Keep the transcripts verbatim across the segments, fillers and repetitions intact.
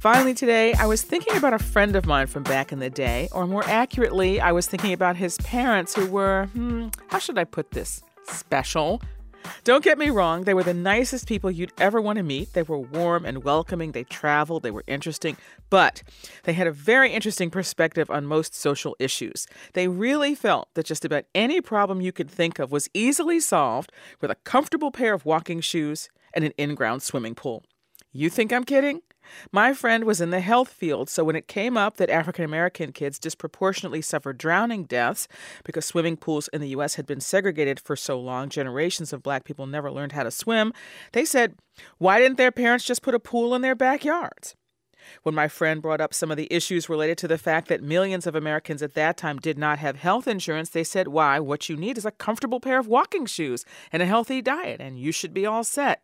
Finally today, I was thinking about a friend of mine from back in the day, or more accurately, I was thinking about his parents who were, hmm, how should I put this? Special. Don't get me wrong, they were the nicest people you'd ever want to meet. They were warm and welcoming, they traveled, they were interesting, but they had a very interesting perspective on most social issues. They really felt that just about any problem you could think of was easily solved with a comfortable pair of walking shoes and an in-ground swimming pool. You think I'm kidding? My friend was in the health field, so when it came up that African American kids disproportionately suffered drowning deaths because swimming pools in the U S had been segregated for so long, generations of black people never learned how to swim, they said, why didn't their parents just put a pool in their backyards? When my friend brought up some of the issues related to the fact that millions of Americans at that time did not have health insurance, they said, why, what you need is a comfortable pair of walking shoes and a healthy diet, and you should be all set.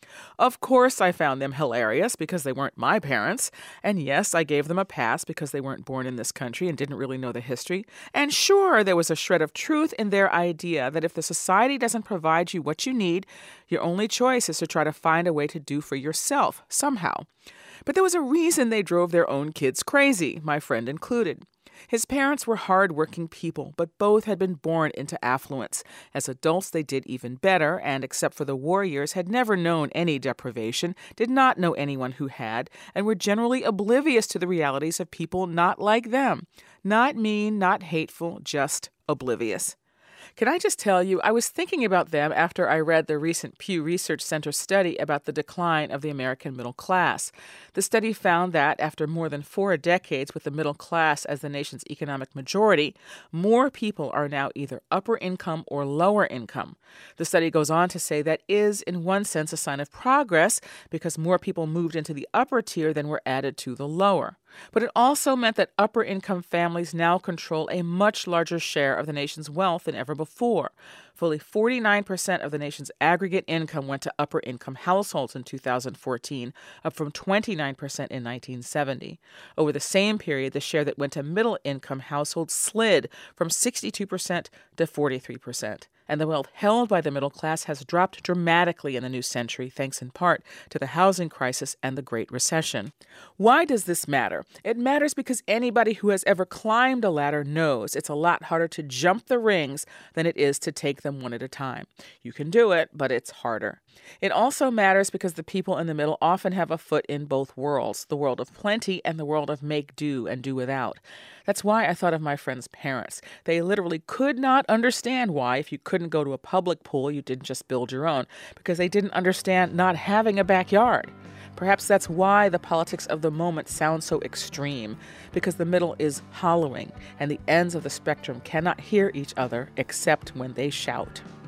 Of course, I found them hilarious because they weren't my parents. And yes, I gave them a pass because they weren't born in this country and didn't really know the history. And sure, there was a shred of truth in their idea that if the society doesn't provide you what you need, your only choice is to try to find a way to do for yourself somehow. But there was a reason they drove their own kids crazy, my friend included. His parents were hard-working people, but both had been born into affluence. As adults, they did even better, and except for the war years, had never known any deprivation, did not know anyone who had, and were generally oblivious to the realities of people not like them. Not mean, not hateful, just oblivious. Can I just tell you, I was thinking about them after I read the recent Pew Research Center study about the decline of the American middle class. The study found that after more than four decades with the middle class as the nation's economic majority, more people are now either upper income or lower income. The study goes on to say that is, in one sense, a sign of progress because more people moved into the upper tier than were added to the lower. But it also meant that upper-income families now control a much larger share of the nation's wealth than ever before. Fully forty-nine percent of the nation's aggregate income went to upper-income households in two thousand fourteen, up from twenty-nine percent in nineteen seventy. Over the same period, the share that went to middle-income households slid from sixty-two percent to forty-three percent. And the wealth held by the middle class has dropped dramatically in the new century, thanks in part to the housing crisis and the Great Recession. Why does this matter? It matters because anybody who has ever climbed a ladder knows it's a lot harder to jump the rings than it is to take them one at a time. You can do it, but it's harder. It also matters because the people in the middle often have a foot in both worlds, the world of plenty and the world of make do and do without. That's why I thought of my friend's parents. They literally could not understand why, if you couldn't go to a public pool, you didn't just build your own, because they didn't understand not having a backyard. Perhaps that's why the politics of the moment sound so extreme, because the middle is hollowing and the ends of the spectrum cannot hear each other except when they shout.